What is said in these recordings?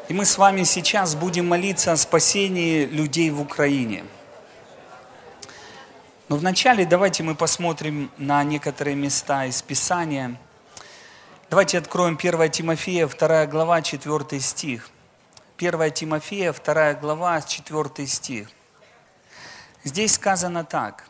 И мы с вами сейчас будем молиться о спасении людей в Украине. Но вначале давайте мы посмотрим на некоторые места из Писания. Давайте откроем 1 Тимофея, 2 глава, 4 стих. 1 Тимофея, 2 глава, 4 стих. Здесь сказано так.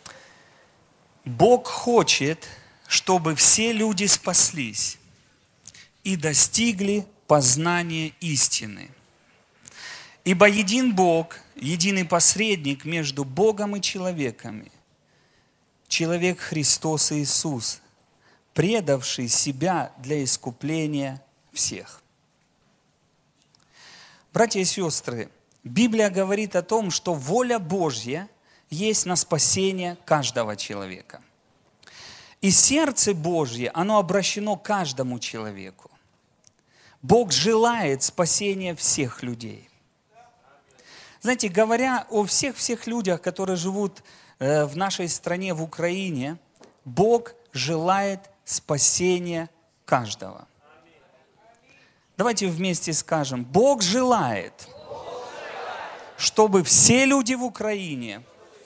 Бог хочет, чтобы все люди спаслись и достигли познания истины. Ибо един Бог, единый посредник между Богом и человеками, человек Христос Иисус, предавший себя для искупления всех. Братья и сестры, Библия говорит о том, что воля Божья есть на спасение каждого человека. И сердце Божье, оно обращено к каждому человеку. Бог желает спасения всех людей. Знаете, говоря о всех людях, которые живут в нашей стране, в Украине, Бог желает спасения каждого. Давайте вместе скажем, Бог желает, чтобы все люди в Украине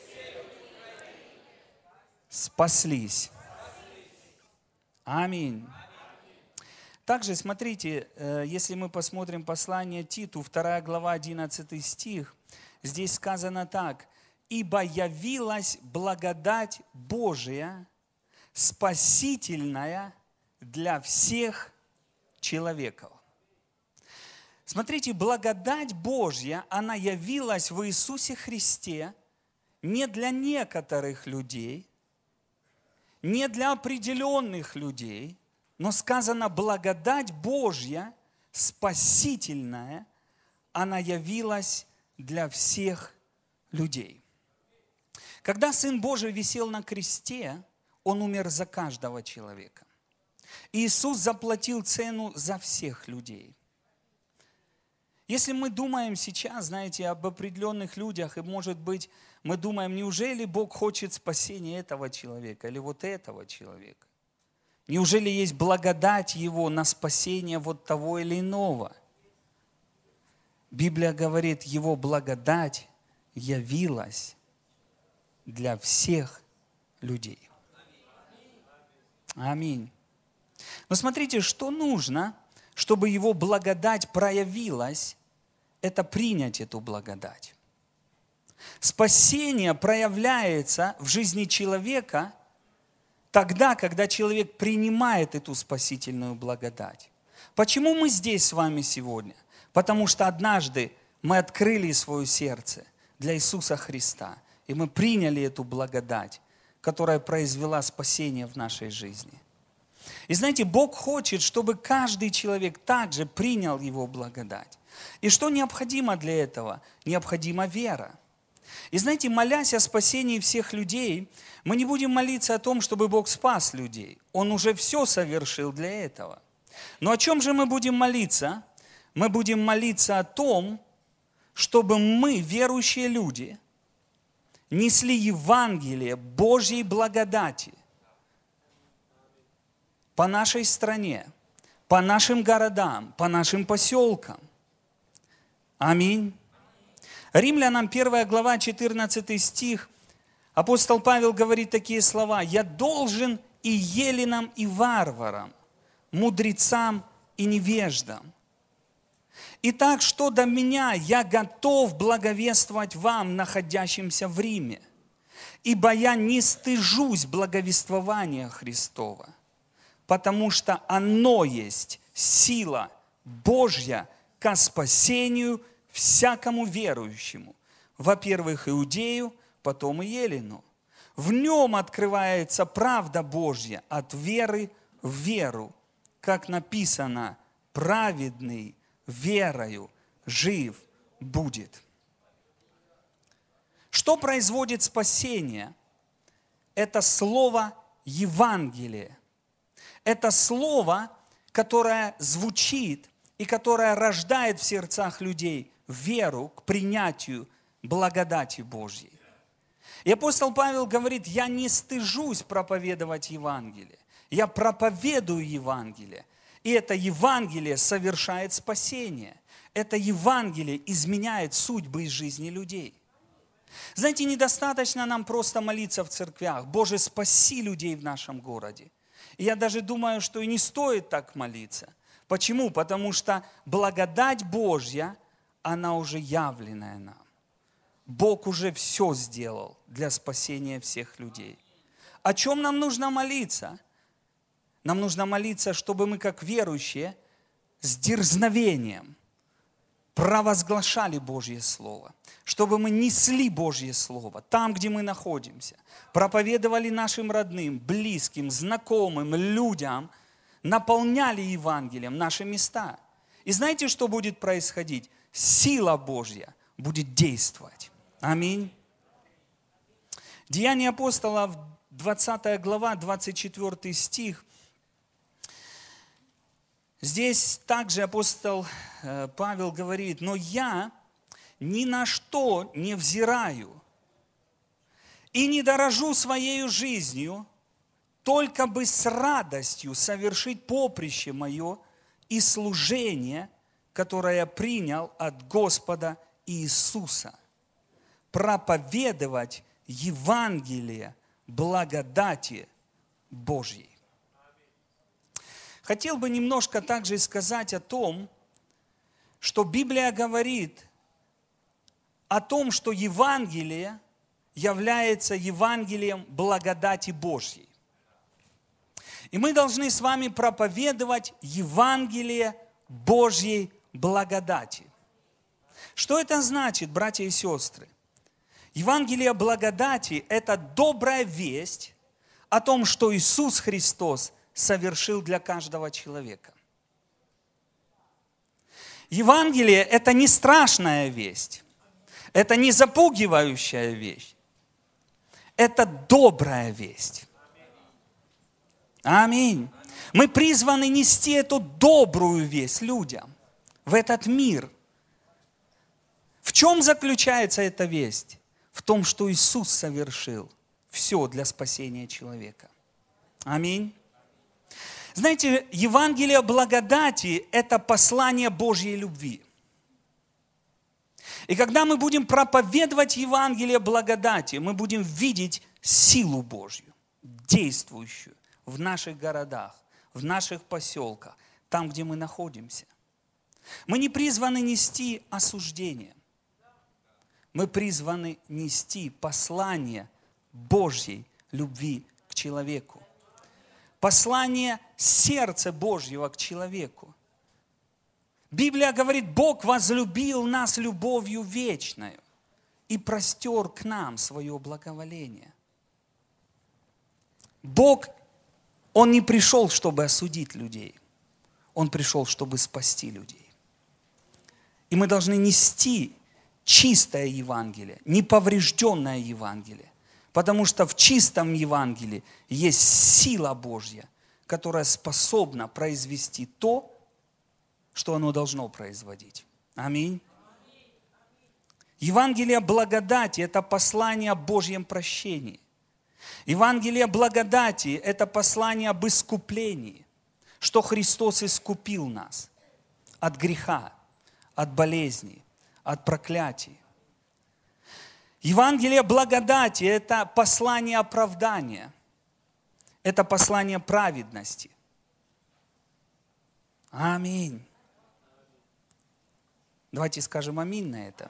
спаслись. Аминь. Также, смотрите, если мы посмотрим послание Титу, 2 глава, 11 стих, здесь сказано так. «Ибо явилась благодать Божия, спасительная для всех человеков». Смотрите, благодать Божья, она явилась в Иисусе Христе не для некоторых людей, не для определенных людей, но сказано, благодать Божья, спасительная, она явилась для всех людей. Когда Сын Божий висел на кресте, Он умер за каждого человека. Иисус заплатил цену за всех людей. Если мы думаем сейчас, знаете, об определенных людях, и, может быть, мы думаем, неужели Бог хочет спасения этого человека или вот этого человека? Неужели есть благодать Его на спасение вот того или иного? Библия говорит, Его благодать явилась для всех людей. Аминь. Но смотрите, что нужно, чтобы Его благодать проявилась, это принять эту благодать. Спасение проявляется в жизни человека тогда, когда человек принимает эту спасительную благодать. Почему мы здесь с вами сегодня? Потому что однажды мы открыли свое сердце для Иисуса Христа, и мы приняли эту благодать, которая произвела спасение в нашей жизни. И знаете, Бог хочет, чтобы каждый человек также принял Его благодать. И что необходимо для этого? Необходима вера. И знаете, молясь о спасении всех людей, мы не будем молиться о том, чтобы Бог спас людей. Он уже все совершил для этого. Но о чем же мы будем молиться? Мы будем молиться о том, чтобы мы, верующие люди, несли Евангелие Божьей благодати по нашей стране, по нашим городам, по нашим поселкам. Аминь. Римлянам 1 глава, 14 стих, апостол Павел говорит такие слова. «Я должен и еленам, и варварам, мудрецам и невеждам. Итак, что до меня, я готов благовествовать вам, находящимся в Риме, ибо я не стыжусь благовествования Христова, потому что оно есть сила Божья ко спасению всякому верующему, во-первых, иудею, потом и елену. В нем открывается правда Божья от веры в веру, как написано, праведный верою жив будет». Что производит спасение? Это слово Евангелие. Это слово, которое звучит и которое рождает в сердцах людей веру к принятию благодати Божьей. И апостол Павел говорит, я не стыжусь проповедовать Евангелие. Я проповедую Евангелие. И это Евангелие совершает спасение. это Евангелие изменяет судьбы и жизни людей. Знаете, недостаточно нам просто молиться в церквях. Боже, спаси людей в нашем городе. И я даже думаю, что и не стоит так молиться. Почему? Потому что благодать Божья, она уже явленная нам. Бог уже все сделал для спасения всех людей. О чем нам нужно молиться? Нам нужно молиться, чтобы мы, как верующие, с дерзновением провозглашали Божье Слово, чтобы мы несли Божье Слово там, где мы находимся, проповедовали нашим родным, близким, знакомым, людям, наполняли Евангелием наши места. И знаете, что будет происходить? Сила Божья будет действовать. Аминь. Деяния апостолов, 20 глава, 24 стих. Здесь также апостол Павел говорит: «Но я ни на что не взираю и не дорожу своей жизнью, только бы с радостью совершить поприще мое и служение, которое я принял от Господа Иисуса, проповедовать Евангелие благодати Божьей». Хотел бы немножко также сказать о том, что Библия говорит о том, что Евангелие является Евангелием благодати Божьей. И мы должны с вами проповедовать Евангелие Божьей благодати. Что это значит, братья и сестры? Евангелие благодати – это добрая весть о том, что Иисус Христос совершил для каждого человека. Евангелие – это не страшная весть, это не запугивающая весть, это добрая весть. Аминь. Мы призваны нести эту добрую весть людям, в этот мир. В чем заключается эта весть? В том, что Иисус совершил все для спасения человека. Аминь. Знаете, Евангелие благодати – это послание Божьей любви. И когда мы будем проповедовать Евангелие благодати, мы будем видеть силу Божью, действующую в наших городах, в наших поселках, там, где мы находимся. Мы не призваны нести осуждение. Мы призваны нести послание Божьей любви к человеку. Послание сердца Божьего к человеку. Библия говорит: Бог возлюбил нас любовью вечною и простер к нам свое благоволение. Бог, Он не пришел, чтобы осудить людей. Он пришел, чтобы спасти людей. И мы должны нести чистое Евангелие, неповрежденное Евангелие. Потому что в чистом Евангелии есть сила Божья, которая способна произвести то, что оно должно производить. Аминь. Евангелие благодати – это послание о Божьем прощении. Евангелие благодати – это послание об искуплении, что Христос искупил нас от греха, от болезней, от проклятий. Евангелие благодати – это послание оправдания, это послание праведности. Аминь. Давайте скажем аминь на это.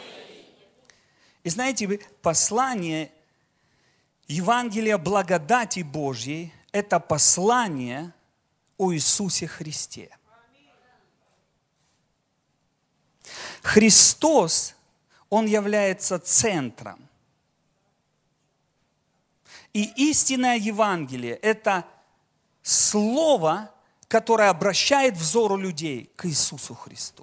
И знаете, послание Евангелия благодати Божьей – это послание о Иисусе Христе. Христос, Он является центром. И истинное Евангелие – это слово, которое обращает взору людей к Иисусу Христу.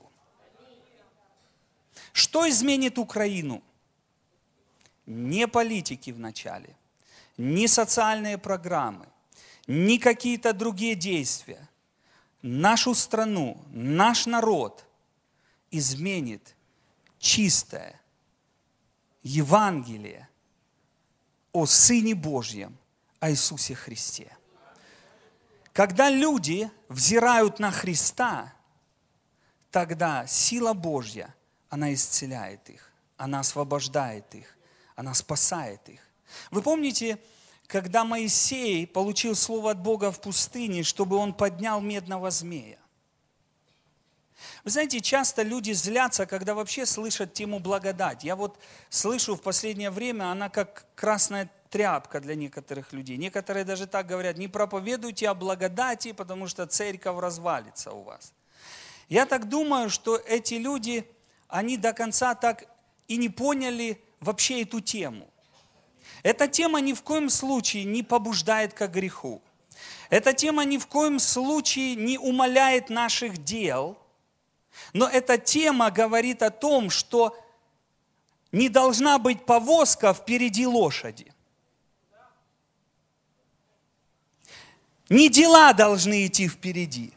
Что изменит Украину? Не политики вначале, не социальные программы, не какие-то другие действия. Нашу страну, наш народ изменит чистое Евангелие о Сыне Божьем, о Иисусе Христе. Когда люди взирают на Христа, тогда сила Божья, она исцеляет их, она освобождает их, она спасает их. Вы помните, когда Моисей получил слово от Бога в пустыне, чтобы он поднял медного змея? Вы знаете, часто люди злятся, когда вообще слышат тему благодать. Я вот слышу в последнее время, она как красная тряпка для некоторых людей. Некоторые даже так говорят: не проповедуйте о благодати, потому что церковь развалится у вас. Я так думаю, что эти люди, они до конца так и не поняли вообще эту тему. Эта тема ни в коем случае не побуждает к греху. Эта тема ни в коем случае не умаляет наших дел. Но эта тема говорит о том, что не должна быть повозка впереди лошади. Не дела должны идти впереди,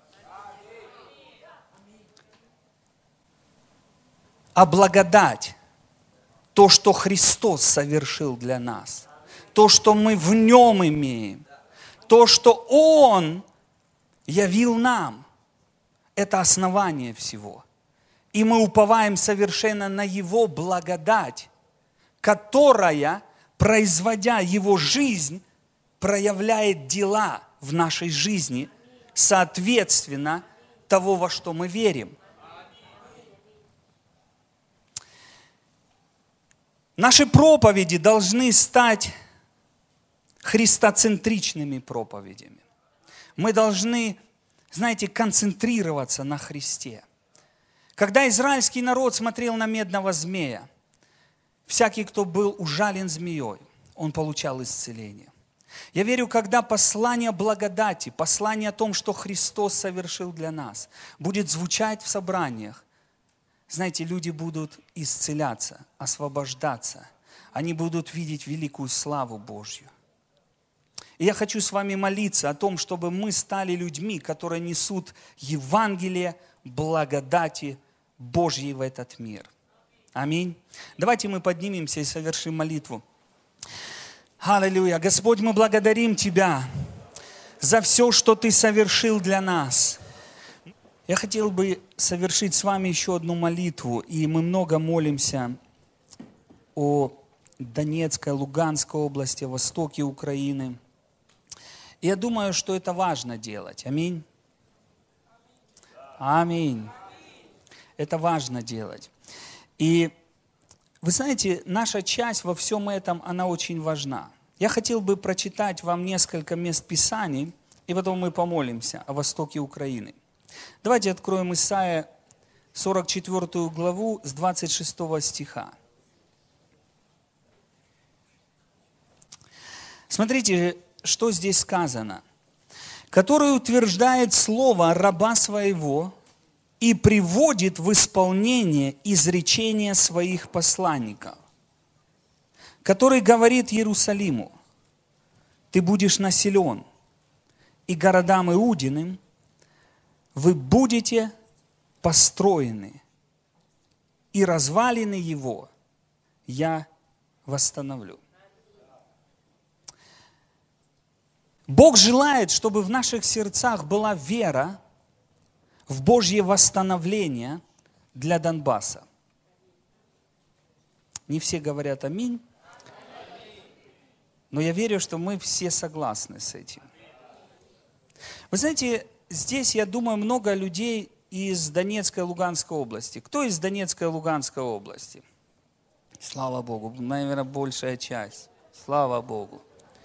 а благодать. То, что Христос совершил для нас. То, что мы в Нем имеем. То, что Он явил нам. Это основание всего. И мы уповаем совершенно на Его благодать, которая, производя Его жизнь, проявляет дела в нашей жизни, соответственно того, во что мы верим. Наши проповеди должны стать христоцентричными проповедями. Мы должны, знаете, концентрироваться на Христе. Когда израильский народ смотрел на медного змея, всякий, кто был ужален змеей, он получал исцеление. Я верю, когда послание благодати, послание о том, что Христос совершил для нас, будет звучать в собраниях, знаете, люди будут исцеляться, освобождаться. Они будут видеть великую славу Божью. И я хочу с вами молиться о том, чтобы мы стали людьми, которые несут Евангелие благодати Божьей в этот мир. Аминь. Давайте мы поднимемся и совершим молитву. Аллилуйя. Господь, мы благодарим Тебя за все, что Ты совершил для нас. Я хотел бы совершить с вами еще одну молитву, и мы много молимся о Донецкой, Луганской области, востоке Украины. И я думаю, что это важно делать. Аминь. Аминь. Это важно делать. И вы знаете, наша часть во всем этом, она очень важна. Я хотел бы прочитать вам несколько мест Писаний, и потом мы помолимся о востоке Украины. Давайте откроем Исайя 44 главу с 26 стиха. Смотрите, что здесь сказано. «Который утверждает слово раба своего и приводит в исполнение изречения своих посланников, который говорит Иерусалиму: ты будешь населен, и городам Иудиным вы будете построены, и развалины его я восстановлю». Бог желает, чтобы в наших сердцах была вера в Божье восстановление для Донбасса. Не все говорят аминь, но я верю, что мы все согласны с этим. Вы знаете, здесь, я думаю, много людей из Донецкой и Луганской области. Кто из Донецкой и Луганской области? Слава Богу, наверное, большая часть. Слава Богу.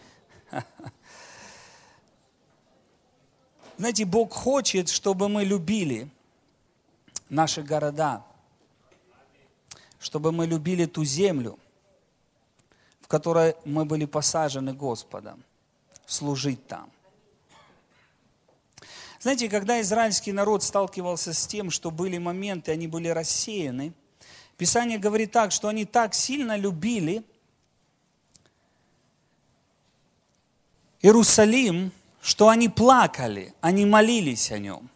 Знаете, Бог хочет, чтобы мы любили наши города, чтобы мы любили ту землю, в которой мы были посажены Господом, служить там. Знаете, когда израильский народ сталкивался с тем, что были моменты, они были рассеяны, Писание говорит так, что они так сильно любили Иерусалим, что они плакали, они молились о нем.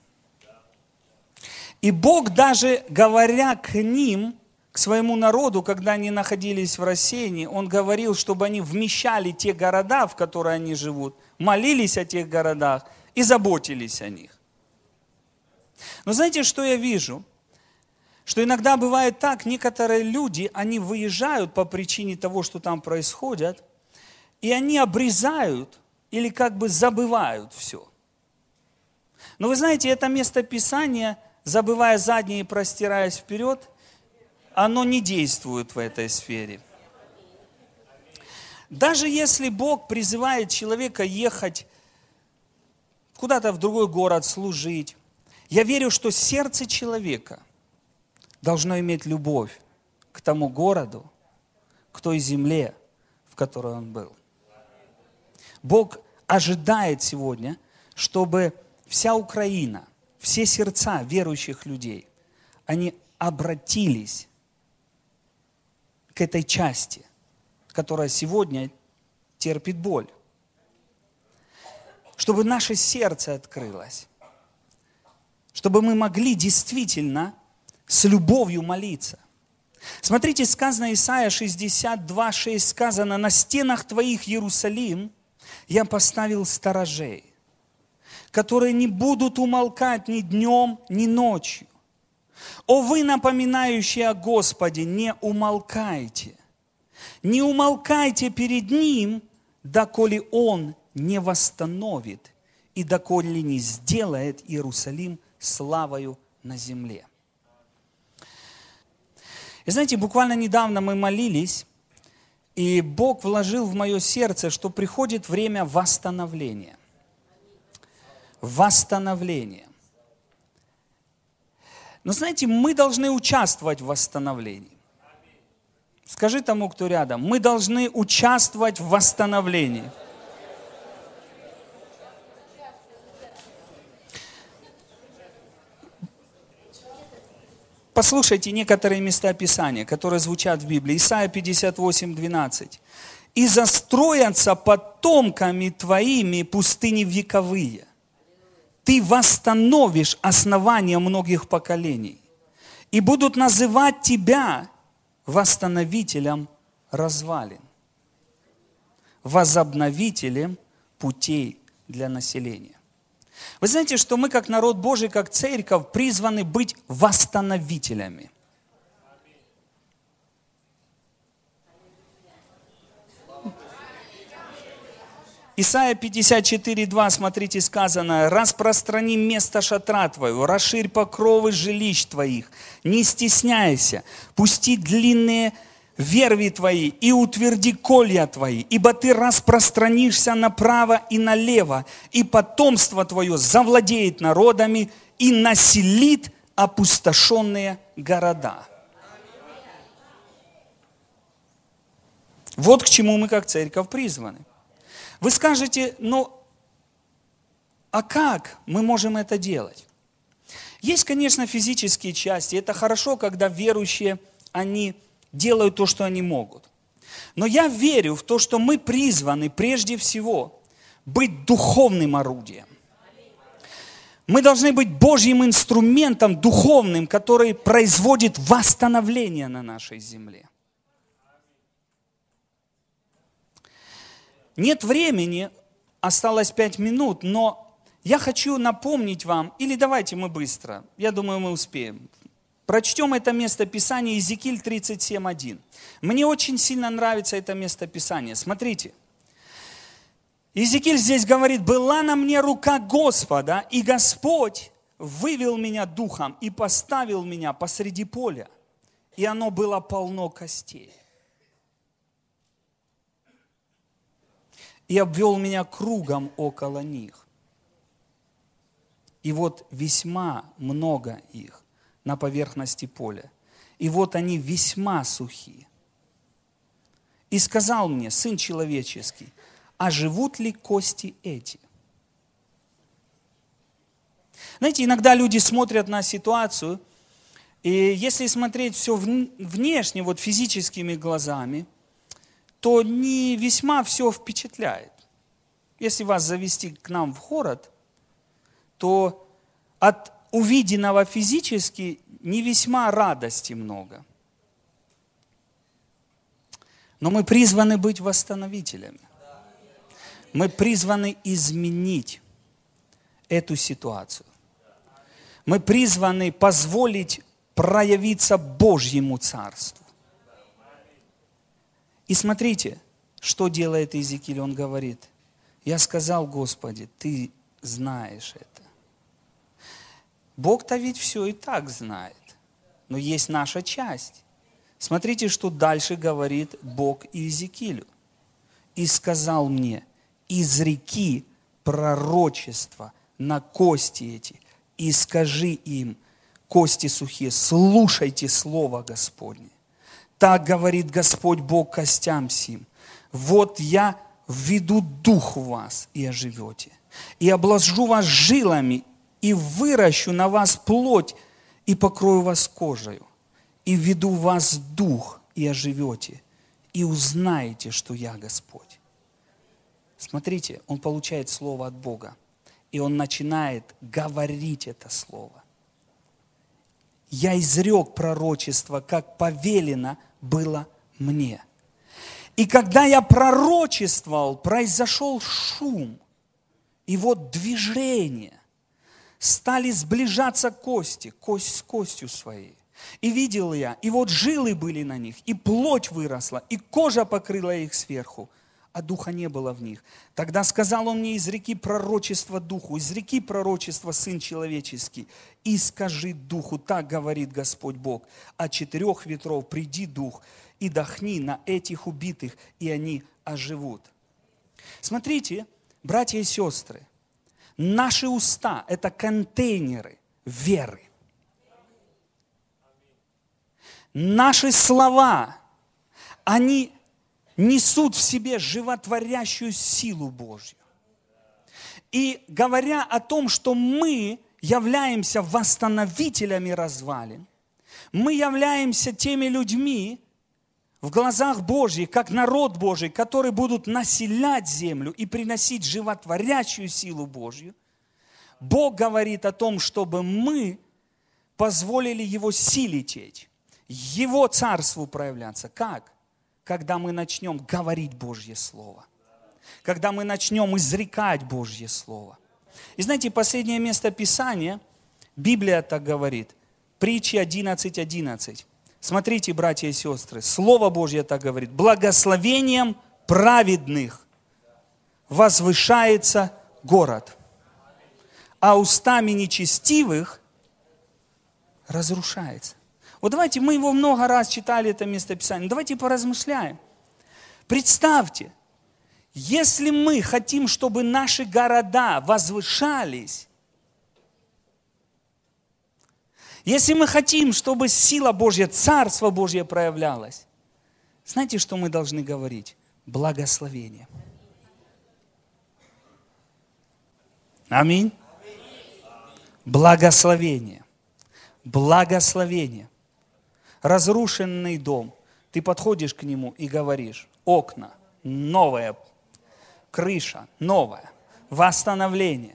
И Бог даже, говоря к ним, к своему народу, когда они находились в рассеянии, Он говорил, чтобы они вмещали те города, в которых они живут, молились о тех городах и заботились о них. Но знаете, что я вижу? что иногда бывает так, некоторые люди, они выезжают по причине того, что там происходит, и они обрезают или как бы забывают все. Но вы знаете, это место Писания, забывая заднее и простираясь вперед, оно не действует в этой сфере. Даже если Бог призывает человека ехать куда-то в другой город, служить, я верю, что сердце человека должно иметь любовь к тому городу, к той земле, в которой он был. Бог ожидает сегодня, чтобы вся Украина, все сердца верующих людей, они обратились к этой части, которая сегодня терпит боль. Чтобы наше сердце открылось, чтобы мы могли действительно с любовью молиться. Смотрите, сказано Исайя 62:6, сказано: «На стенах твоих, Иерусалим, я поставил сторожей, которые не будут умолкать ни днем, ни ночью. О вы, напоминающие о Господе, не умолкайте, не умолкайте перед Ним, доколе Он не восстановит и доколе не сделает Иерусалим славою на земле». И знаете, буквально недавно мы молились, и Бог вложил в мое сердце, что приходит время восстановления. Восстановление. Но знаете, мы должны участвовать в восстановлении. Скажи тому, кто рядом, мы должны участвовать в восстановлении. Послушайте некоторые места Писания, которые звучат в Библии. Исайя 58:12. «И застроятся потомками твоими пустыни вековые. Ты восстановишь основания многих поколений, и будут называть тебя восстановителем развалин, возобновителем путей для населения». Вы знаете, что мы, как народ Божий, как церковь, призваны быть восстановителями. Исайя 54:2, смотрите, сказано: «Распространи место шатра твоего, расширь покровы жилищ твоих, не стесняйся, пусти длинные верви твои и утверди колья твои, ибо ты распространишься направо и налево, и потомство твое завладеет народами и населит опустошенные города». Вот к чему мы как церковь призваны. Вы скажете, а как мы можем это делать? Есть, конечно, физические части. Это хорошо, когда верующие, они делают то, что они могут. Но я верю в то, что мы призваны прежде всего быть духовным орудием. Мы должны быть Божьим инструментом духовным, который производит восстановление на нашей земле. Нет времени, осталось 5 минут, но я хочу напомнить вам, или давайте мы быстро, я думаю, мы успеем. Прочтем это место Писания, Иезекииль 37:1. Мне очень сильно нравится это место Писания. Смотрите. Иезекииль здесь говорит: «Была на мне рука Господа, и Господь вывел меня духом и поставил меня посреди поля, и оно было полно костей. И обвел меня кругом около них. И вот весьма много их на поверхности поля. И вот они весьма сухие. И сказал мне: Сын человеческий, а живут ли кости эти?» Знаете, иногда люди смотрят на ситуацию, и если смотреть все внешне, вот физическими глазами, то не весьма все впечатляет. Если вас завести к нам в город, то от увиденного физически не весьма радости много. Но мы призваны быть восстановителями. Мы призваны изменить эту ситуацию. Мы призваны позволить проявиться Божьему Царству. И смотрите, что делает Иезекииль. Он говорит: я сказал, Господи, Ты знаешь это. Бог-то ведь все и так знает, но есть наша часть. Смотрите, что дальше говорит Бог Иезекиилю. И сказал мне: изреки пророчество на кости эти, и скажи им, кости сухие, слушайте слово Господне. Так говорит Господь Бог костям сим: вот я введу дух в вас, и оживете, и обложу вас жилами, и выращу на вас плоть, и покрою вас кожею, и введу в вас дух, и оживете, и узнаете, что я Господь. Смотрите, он получает слово от Бога, и он начинает говорить это слово. Я изрек пророчество, как повелено было мне. И когда я пророчествовал, произошел шум, и вот движение. Стали сближаться кости, кость с костью своей. И видел я, и вот жилы были на них, и плоть выросла, и кожа покрыла их сверху, а духа не было в них. Тогда сказал он мне: изреки пророчество духу, изреки пророчество, сын человеческий, и скажи духу, так говорит Господь Бог: от 4 ветров приди дух, и дохни на этих убитых, и они оживут. Смотрите, братья и сестры, наши уста – это контейнеры веры. Наши слова, они несут в себе животворящую силу Божью. И говоря о том, что мы являемся восстановителями развалин, мы являемся теми людьми в глазах Божьих, как народ Божий, которые будут населять землю и приносить животворящую силу Божью, Бог говорит о том, чтобы мы позволили Его силе течь, Его Царству проявляться. Как? Когда мы начнем говорить Божье Слово. Когда мы начнем изрекать Божье Слово. И знаете, последнее место Писания, Библия так говорит, Притчи 11:11. Смотрите, братья и сестры, Слово Божье так говорит: благословением праведных возвышается город, а устами нечестивых разрушается. Вот давайте, мы его много раз читали, это местописание, давайте поразмышляем. Представьте, если мы хотим, чтобы наши города возвышались, если мы хотим, чтобы сила Божья, Царство Божье проявлялось, знаете, что мы должны говорить? Благословение. Аминь. Благословение. Благословение. Разрушенный дом. Ты подходишь к нему и говоришь: окна новые, крыша новая, восстановление.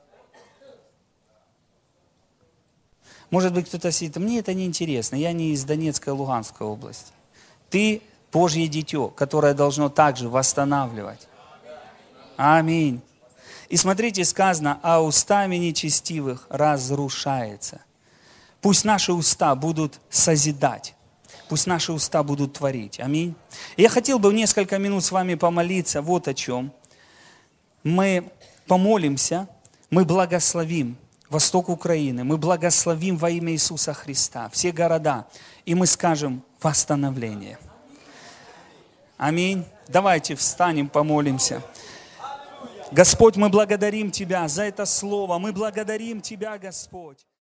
Может быть, кто-то сидит: мне это не интересно, я не из Донецкой, Луганской области. Ты Божье дитё, которое должно также восстанавливать. Аминь. И смотрите, сказано: а устами нечестивых разрушается. Пусть наши уста будут созидать. Пусть наши уста будут творить. Аминь. И я хотел бы в несколько минут с вами помолиться вот о чем. Мы помолимся, мы благословим восток Украины, мы благословим во имя Иисуса Христа все города, и мы скажем: восстановление. Аминь. Давайте встанем, помолимся. Господь, мы благодарим Тебя за это слово, мы благодарим Тебя, Господь.